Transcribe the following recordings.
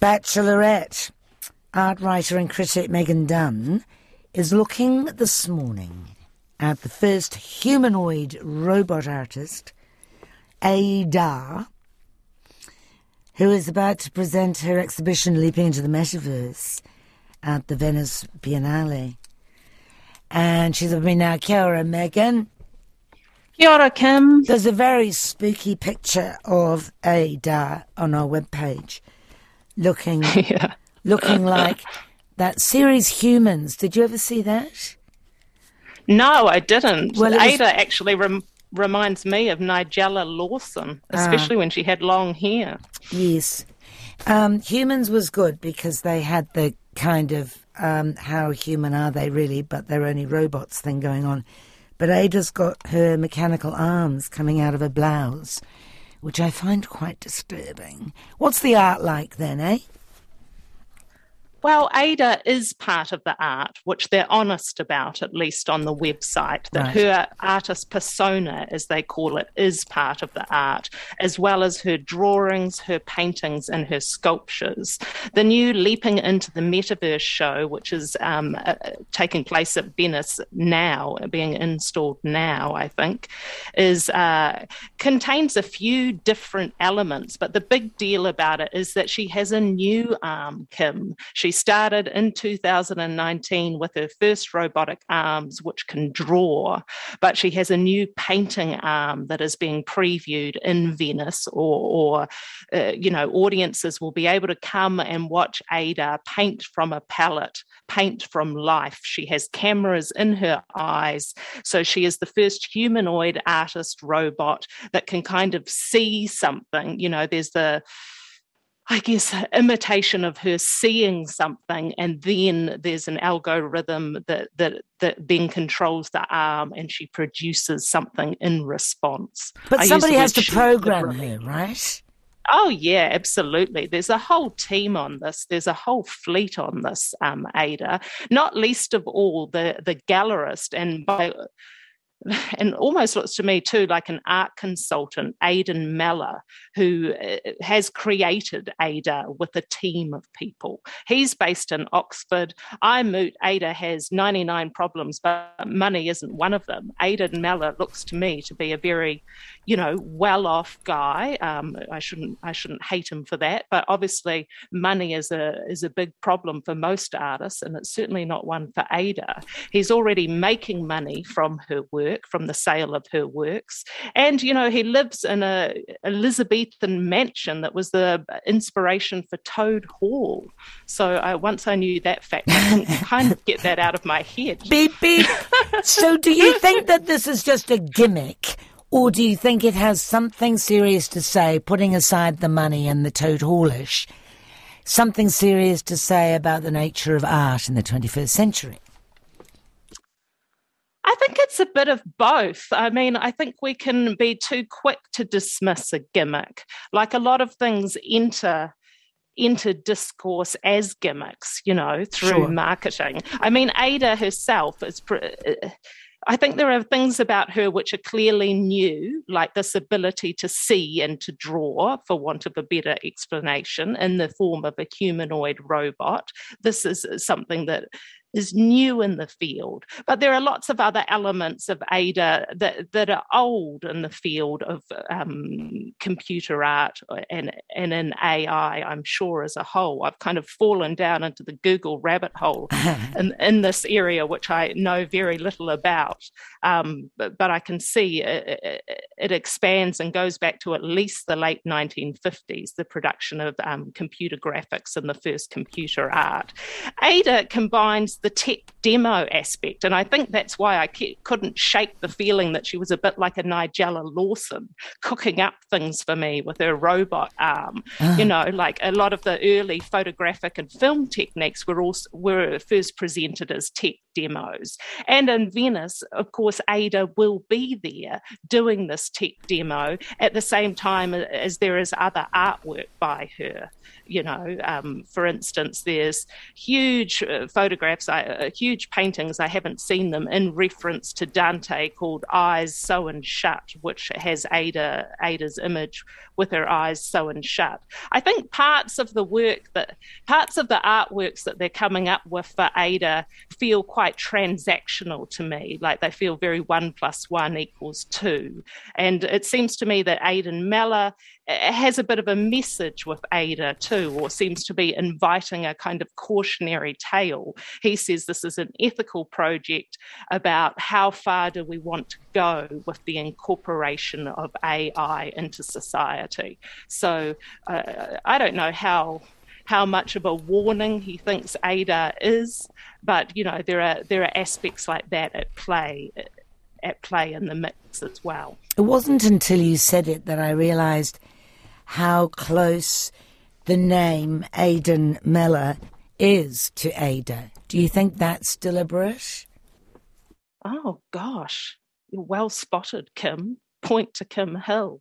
Bachelorette art writer and critic Megan Dunn is looking this morning at the first humanoid robot artist, Ada, who is about to present her exhibition Leaping into the Metaverse at the Venice Biennale. And she's with me now. Kia ora, Megan. Kia ora, Kim. There's a very spooky picture of Ada on our webpage, looking like that series Humans. Did you ever see that? No, I didn't. Well, Ada actually reminds me of Nigella Lawson, especially when she had long hair. Yes. Humans was good because they had the kind of how human are they really, but they're only robots thing going on. But Ada's got her mechanical arms coming out of her blouse, which I find quite disturbing. What's the art like then, eh? Well, Ada is part of the art, which they're honest about, at least on the website, that her artist persona, as they call it, is part of the art, as well as her drawings, her paintings, and her sculptures. The new Leaping into the Metaverse show, which is taking place at Venice now, being installed now, I think, contains a few different elements, but the big deal about it is that she has a new arm, Kim. She started in 2019 with her first robotic arms, which can draw, but she has a new painting arm that is being previewed in Venice, or audiences will be able to come and watch Ada paint from a palette, paint from life. She has cameras in her eyes, so she is the first humanoid artist robot that can kind of see something. You know, there's imitation of her seeing something, and then there's an algorithm that then controls the arm, and she produces something in response. But somebody has to program her, right? Oh, yeah, absolutely. There's a whole team on this. There's a whole fleet on this, Ada, not least of all the gallerist, and almost looks to me too like an art consultant, Aidan Meller, who has created Ada with a team of people. He's based in Oxford. I moot Ada has 99 problems, but money isn't one of them. Aidan Meller looks to me to be a very, well-off guy. I shouldn't hate him for that, but obviously money is a big problem for most artists, and it's certainly not one for Ada. He's already making money from her work, from the sale of her works. And, he lives in a Elizabethan mansion that was the inspiration for Toad Hall. So once I knew that fact, I can kind of get that out of my head. Beep, beep. So do you think that this is just a gimmick, or do you think it has something serious to say, putting aside the money and the Toad Hallish, something serious to say about the nature of art in the 21st century? I think it's a bit of both. I mean, I think we can be too quick to dismiss a gimmick. Like a lot of things enter discourse as gimmicks, through marketing. I mean, Ada herself is... I think there are things about her which are clearly new, like this ability to see and to draw, for want of a better explanation, in the form of a humanoid robot. This is something that is new in the field. But there are lots of other elements of Ada that are old in the field of computer art and in AI, I'm sure, as a whole. I've kind of fallen down into the Google rabbit hole in this area, which I know very little about. But I can see it expands and goes back to at least the late 1950s, the production of computer graphics and the first computer art. Ada combines the tech demo aspect, and I think that's why I couldn't shake the feeling that she was a bit like a Nigella Lawson, cooking up things for me with her robot arm. Like a lot of the early photographic and film techniques were first presented as tech demos. And in Venice, of course, Ada will be there doing this tech demo at the same time as there is other artwork by her. For instance, there's huge photographs, huge paintings, I haven't seen them, in reference to Dante called Eyes Sewn Shut, which has Ada's image with her eyes sewn shut. I think parts of the artworks that they're coming up with for Ada feel quite transactional to me, like they feel very 1 + 1 = 2. And it seems to me that Aidan Meller has a bit of a message with Ada too, or seems to be inviting a kind of cautionary tale. He says this is an ethical project about how far do we want to go with the incorporation of AI into society. So I don't know how much of a warning he thinks Ada is, but there are aspects like that at play in the mix as well. It wasn't until you said it that I realised how close the name Aidan Meller is to Ada. Do you think that's deliberate? Oh, gosh. You're well spotted, Kim. Point to Kim Hill.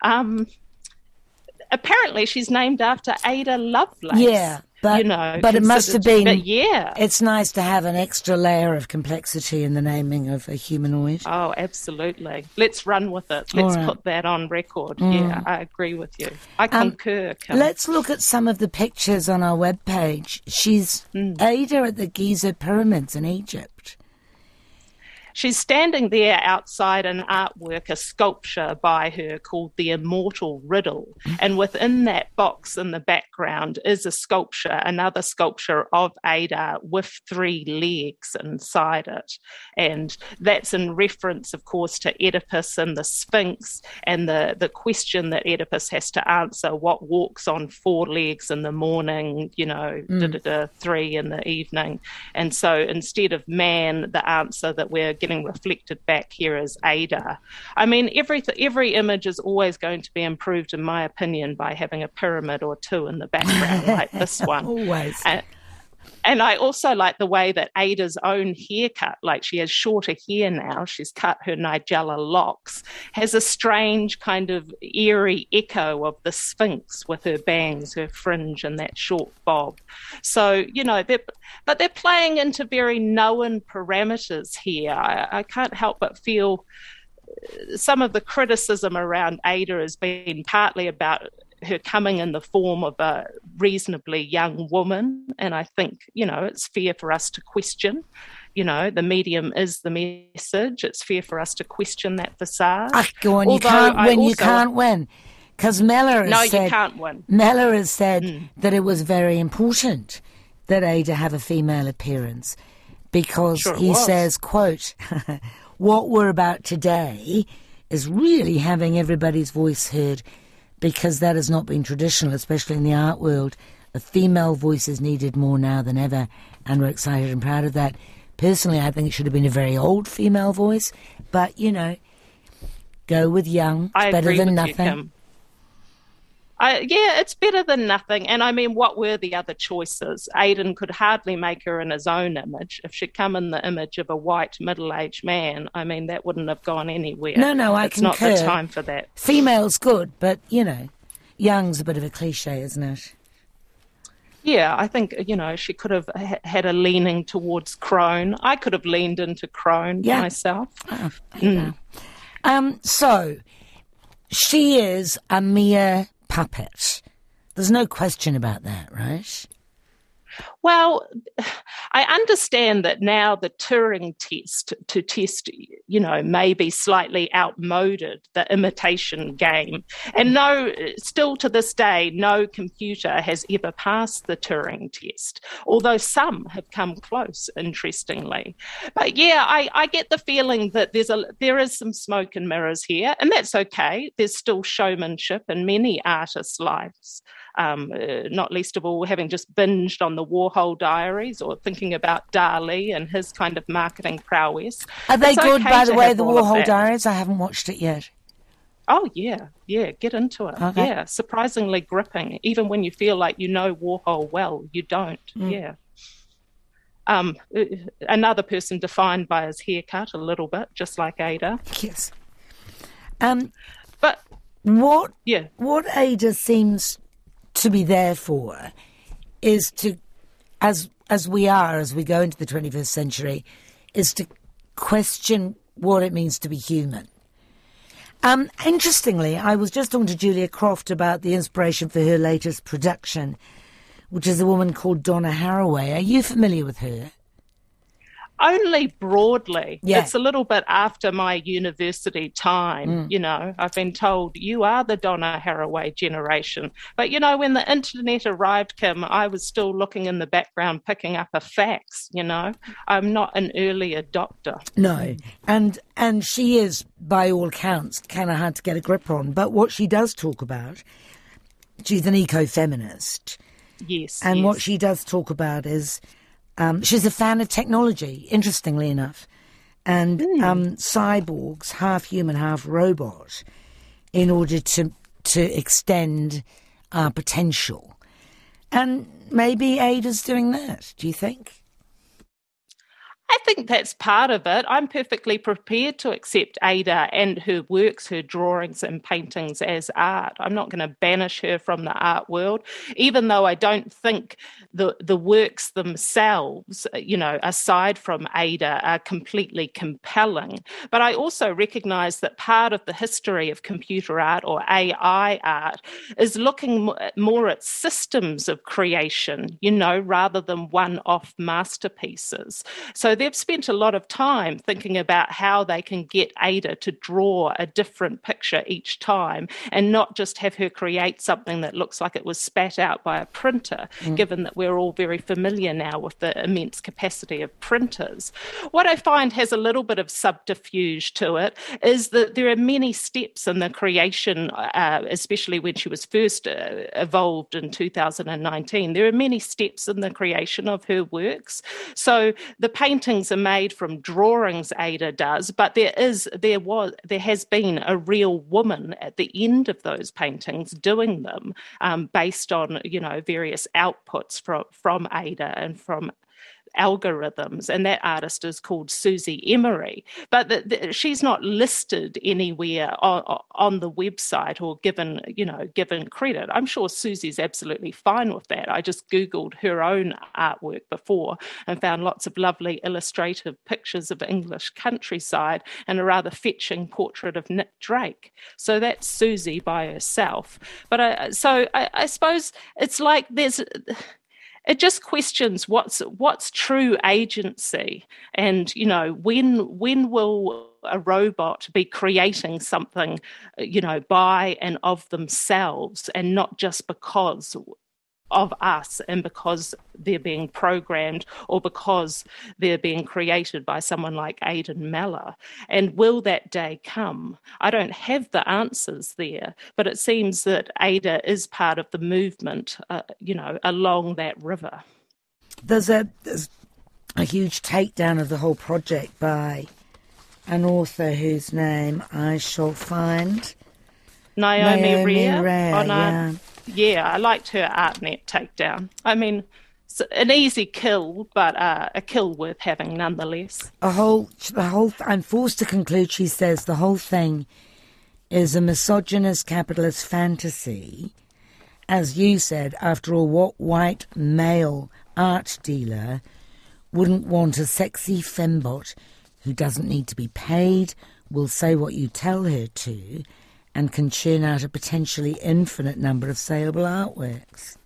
Apparently she's named after Ada Lovelace. Yeah, but it must have been... But yeah. It's nice to have an extra layer of complexity in the naming of a humanoid. Oh, absolutely. Let's run with it. Let's put that on record. Yeah, I agree with you. I concur, Kim. Let's look at some of the pictures on our webpage. She's Ada at the Giza pyramids in Egypt. She's standing there outside an artwork, a sculpture by her called The Immortal Riddle. And within that box in the background is a sculpture, another sculpture of Ada with 3 legs inside it. And that's in reference, of course, to Oedipus and the Sphinx and the question that Oedipus has to answer, what walks on 4 legs in the morning, 3 in the evening. And so instead of man, the answer that we're getting reflected back here is Ada. I mean, every image is always going to be improved, in my opinion, by having a pyramid or 2 in the background, like this one. Always. And I also like the way that Ada's own haircut, like she has shorter hair now, she's cut her Nigella locks, has a strange kind of eerie echo of the Sphinx with her bangs, her fringe and that short bob. So, they're playing into very known parameters here. I can't help but feel some of the criticism around Ada has been partly about her coming in the form of a reasonably young woman. And I think, it's fair for us to question. The medium is the message. It's fair for us to question that facade. Go on, you can't win. Because Meller has said... you can't win. Meller has said that it was very important that Ada have a female appearance because he says, quote, what we're about today is really having everybody's voice heard, because that has not been traditional, especially in the art world. A female voice is needed more now than ever, and we're excited and proud of that. Personally, I think it should have been a very old female voice, but, go with young. It's better than nothing. It's better than nothing. And I mean, what were the other choices? Aidan could hardly make her in his own image. If she'd come in the image of a white middle-aged man, I mean, that wouldn't have gone anywhere. No, it's not the time for that. Female's good, but, young's a bit of a cliche, isn't it? Yeah, I think, she could have had a leaning towards crone. I could have leaned into crone myself. So, she is a mere puppet. There's no question about that, right? Well, I understand that now the Turing test to test, may be slightly outmoded, the imitation game. And still to this day, no computer has ever passed the Turing test, although some have come close, interestingly. But yeah, I get the feeling that there is some smoke and mirrors here, and that's okay. There's still showmanship in many artists' lives. Not least of all having just binged on the Warhol Diaries or thinking about Dali and his kind of marketing prowess. Are they good, by the way, the Warhol Diaries? I haven't watched it yet. Oh, yeah, get into it. Okay. Yeah, surprisingly gripping. Even when you feel like you know Warhol well, you don't, yeah. Another person defined by his haircut a little bit, just like Ada. Yes. But what yeah, what Ada seems to be there for is to, as we go into the 21st century, is to question what it means to be human. Interestingly, I was just talking to Julia Croft about the inspiration for her latest production, which is a woman called Donna Haraway. Are you familiar with her? only broadly. Yeah. It's a little bit after my university time, I've been told you are the Donna Haraway generation. But, when the internet arrived, Kim, I was still looking in the background, picking up a fax, I'm not an early adopter. No. And she is, by all counts, kind of hard to get a grip on. But what she does talk about, she's an eco-feminist. Yes. And what she does talk about is she's a fan of technology, interestingly enough, and cyborgs, half human, half robot, in order to extend our potential. And maybe Ada's doing that, do you think? I think that's part of it. I'm perfectly prepared to accept Ada and her works, her drawings and paintings as art. I'm not going to banish her from the art world, even though I don't think the works themselves, aside from Ada, are completely compelling. But I also recognise that part of the history of computer art or AI art is looking more at systems of creation, rather than one-off masterpieces. So they've spent a lot of time thinking about how they can get Ada to draw a different picture each time and not just have her create something that looks like it was spat out by a printer, given that we're all very familiar now with the immense capacity of printers. What I find has a little bit of subterfuge to it is that there are many steps in the creation, especially when she was first evolved in 2019. There are many steps in the creation of her works. So the paintings are made from drawings Ada does, but there has been a real woman at the end of those paintings doing them, based on various outputs from Ada and from algorithms, and that artist is called Susie Emery. But she's not listed anywhere on the website or given credit. I'm sure Susie's absolutely fine with that. I just Googled her own artwork before and found lots of lovely illustrative pictures of English countryside and a rather fetching portrait of Nick Drake. So that's Susie by herself. But I suppose it's like it just questions what's true agency, and when will a robot be creating something by and of themselves and not just because of us and because they're being programmed or because they're being created by someone like Aidan Meller. And will that day come? I don't have the answers there, but it seems that Ada is part of the movement, along that river. There's a huge takedown of the whole project by an author whose name I shall find. Naomi Rare. Yeah, I liked her ArtNet takedown. I mean, it's an easy kill, but a kill worth having nonetheless. I'm forced to conclude, she says, the whole thing is a misogynist capitalist fantasy. As you said, after all, what white male art dealer wouldn't want a sexy fembot who doesn't need to be paid, will say what you tell her to, and can churn out a potentially infinite number of saleable artworks?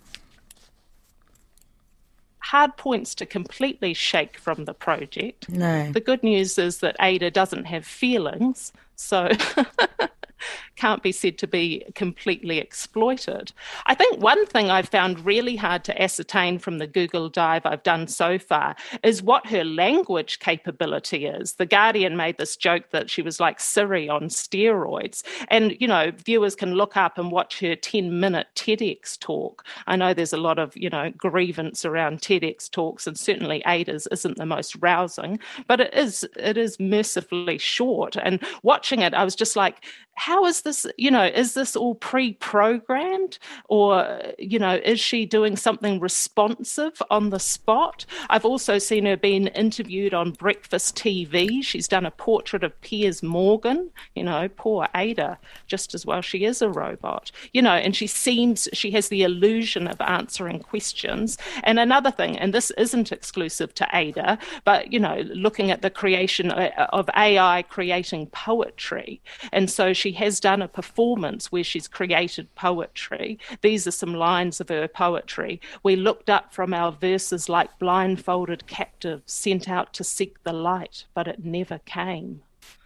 Hard points to completely shake from the project. No. The good news is that Ada doesn't have feelings, so can't be said to be completely exploited. I think one thing I've found really hard to ascertain from the Google dive I've done so far is what her language capability is. The Guardian made this joke that she was like Siri on steroids. And, viewers can look up and watch her 10-minute TEDx talk. I know there's a lot of, grievance around TEDx talks, and certainly Ada's isn't the most rousing, but it is mercifully short. And watching it, I was just like, how is this, is this all pre-programmed, or, is she doing something responsive on the spot? I've also seen her being interviewed on breakfast TV. She's done a portrait of Piers Morgan, poor Ada, just as well she is a robot, and she has the illusion of answering questions. And another thing, and this isn't exclusive to Ada, but, looking at the creation of AI creating poetry. And so she has done a performance where she's created poetry. These are some lines of her poetry. We looked up from our verses like blindfolded captives sent out to seek the light, but it never came.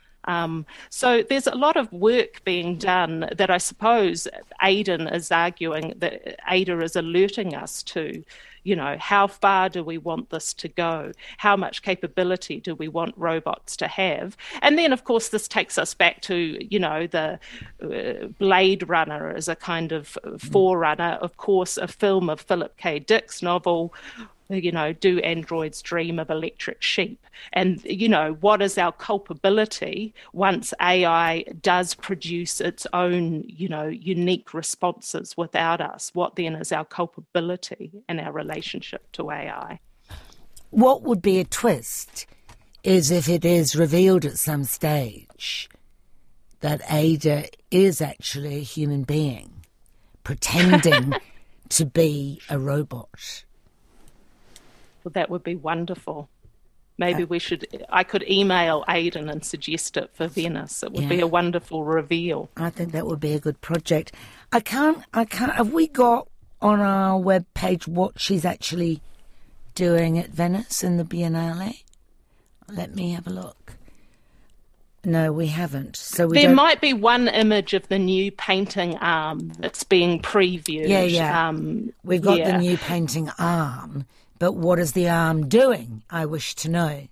So there's a lot of work being done that I suppose Aidan is arguing that Ada is alerting us to. How far do we want this to go? How much capability do we want robots to have? And then, of course, this takes us back to, the Blade Runner as a kind of forerunner. Of course, a film of Philip K. Dick's novel, Do Androids Dream of Electric Sheep? And, what is our culpability once AI does produce its own, unique responses without us? What then is our culpability in our relationship to AI? What would be a twist is if it is revealed at some stage that Ada is actually a human being pretending to be a robot. Well, that would be wonderful. Maybe I could email Aidan and suggest it for Venice. It would be a wonderful reveal. I think that would be a good project. I can't, have we got on our webpage what she's actually doing at Venice in the Biennale? Let me have a look. No, we haven't. So there might be one image of the new painting arm that's being previewed. Yeah. We've got the new painting arm. But what is the arm doing? I wish to know.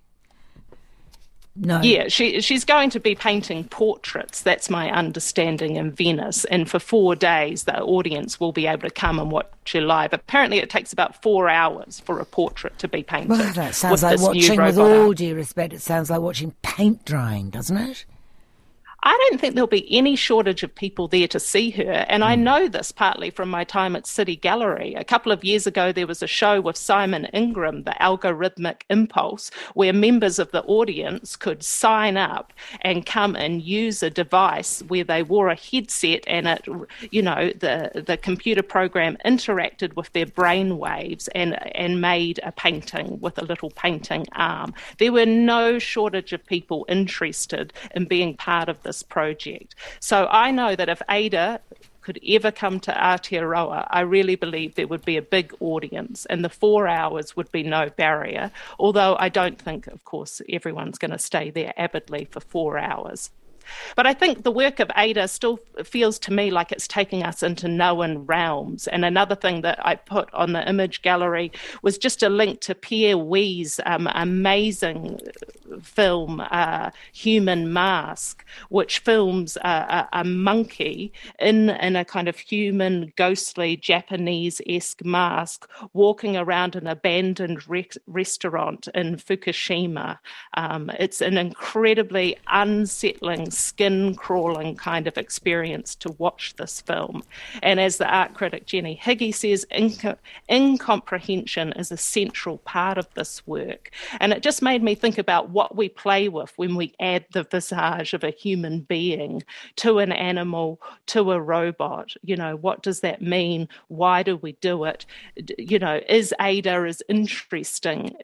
No. Yeah, she's going to be painting portraits. That's my understanding in Venice. And for 4 days, the audience will be able to come and watch her live. Apparently, it takes about 4 hours for a portrait to be painted. Well, that sounds like watching, with all due respect, it sounds like watching paint drying, doesn't it? I don't think there'll be any shortage of people there to see her. And I know this partly from my time at City Gallery. A couple of years ago, there was a show with Simon Ingram, The Algorithmic Impulse, where members of the audience could sign up and come and use a device where they wore a headset and it, the computer program interacted with their brain waves and made a painting with a little painting arm. There were no shortage of people interested in being part of this project. So I know that if Ada could ever come to Aotearoa, I really believe there would be a big audience and the 4 hours would be no barrier, although I don't think, of course, everyone's going to stay there avidly for 4 hours. But I think the work of Ada still feels to me like it's taking us into known realms. And another thing that I put on the image gallery was just a link to Pierre Wu's amazing film, Human Mask, which films a monkey in a kind of human, ghostly, Japanese-esque mask walking around an abandoned restaurant in Fukushima. It's an incredibly unsettling, skin-crawling kind of experience to watch this film. And as the art critic Jenny Higgy says, incomprehension is a central part of this work. And it just made me think about what we play with when we add the visage of a human being to an animal, to a robot. What does that mean? Why do we do it? Is Ada as interesting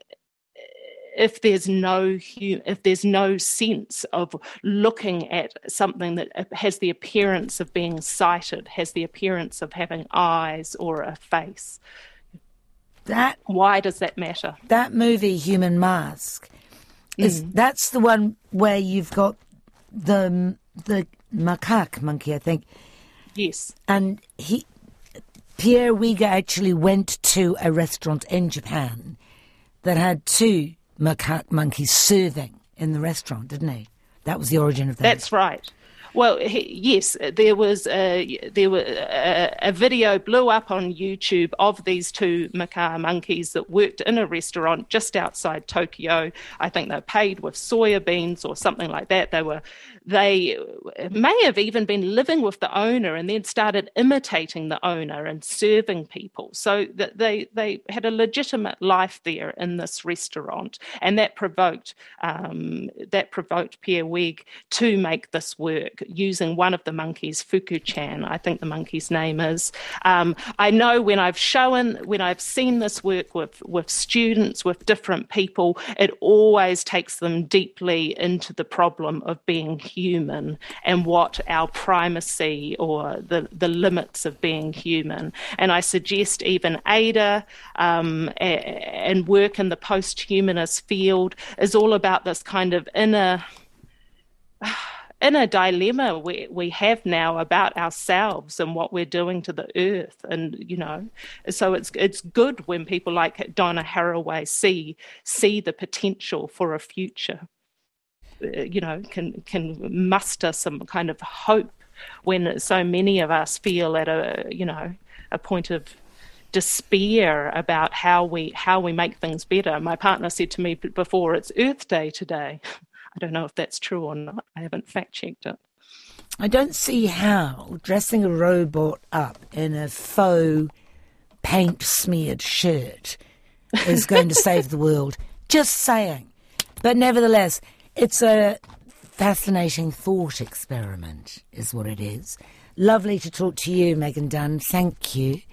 if there's no sense of looking at something that has the appearance of being sighted, has the appearance of having eyes or a face? Why does that matter? That movie, Human Mask, that's the one where you've got the macaque monkey, I think. Yes. And Pierre Wuga actually went to a restaurant in Japan that had 2 macaque monkeys serving in the restaurant, didn't he? That was the origin of that. That's right. Well, yes, there was a video blew up on YouTube of these 2 macaque monkeys that worked in a restaurant just outside Tokyo. I think they were paid with soya beans or something like that. they may have even been living with the owner and then started imitating the owner and serving people. So that they had a legitimate life there in this restaurant, and that provoked Pierre Weg to make this work using one of the monkeys, Fuku-chan, I think the monkey's name is. I know when I've seen this work with students, with different people, it always takes them deeply into the problem of being human and what our primacy or the limits of being human. And I suggest even Ada and work in the post-humanist field is all about this kind of inner dilemma we have now about ourselves and what we're doing to the earth. And, so it's good when people like Donna Haraway see the potential for a future, can muster some kind of hope when so many of us feel at a point of despair about how we make things better. My partner said to me before, it's Earth Day today. I don't know if that's true or not. I haven't fact-checked it. I don't see how dressing a robot up in a faux paint-smeared shirt is going to save the world. Just saying. But nevertheless, it's a fascinating thought experiment, is what it is. Lovely to talk to you, Megan Dunn. Thank you.